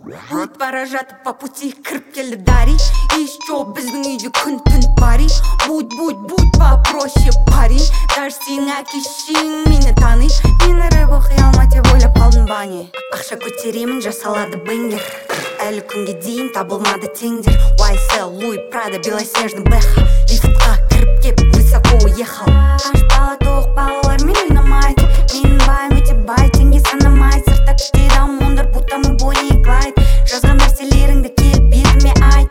Өтіп бара жатып по пути кіріп келді Дарий. Еще біздің үйде күн-түн пари. Будь попроще парень. Даже сенің әке-шешең мені таный. Мені рэп оқи алма деп ойлап қалдың ба не? Ақша көтеремін жасалады бенгер. Әлі күнге дейін табылмады теңдер. YSL, Louis Prada, белоснежный бэха. Лифтқа кіріп кеп высоко уехал. Аш бала тоқ балалар мен ойнамайды. Менің бай мете бай теңге санамайды. Сыртта күтеді амондар будто мы Бонни и Клайд. Жазған нәрселеріңді келіп бетіме айт.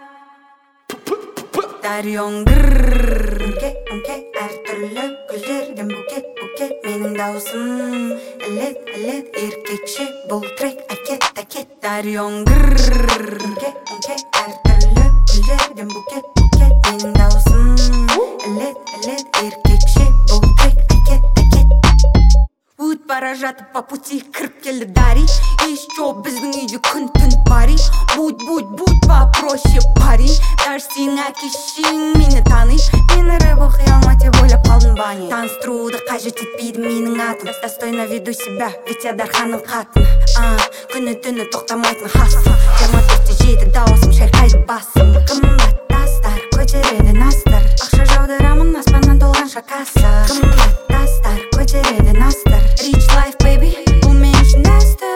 Дарион үңке әртүрлі гүлдерден букет менің даусым әлет еркекше бұл трек әкет Дарион үңке әртүрлі гүлдерден букет менің даусым әлет еркекше бұл трек әкет Өтіп бара жатып по пути кіріп келді Дарий. Еще біздің үйде күн-түн пари. Будь попроще парень. Даже сенің әке-шешең мені таный. Мені рэп оқи алма деп ойлап қалдың ба не? Таныстыруды қажет етпейді менің атым. Достойно веду себя, ведь я Дарханның қатыны. Күні-түні тоқтамайтын хасл. 24/7 дауысым шайқайды басым. Қымбаттастар көтереді настар. Ақша жаудырамын аспаннан толған шакасы. Қымбаттастар көтереді настар. Rich life baby, бұл мен үшін дәстүр.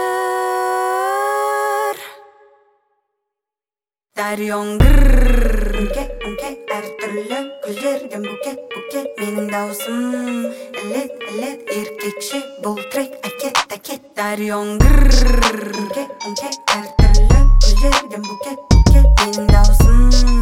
Дарион үңке әртүрлі гүлдерден букет менің даусым әлет еркекше бұл трек әкет Дарион үңке әртүрлі гүлдерден букет менің даусым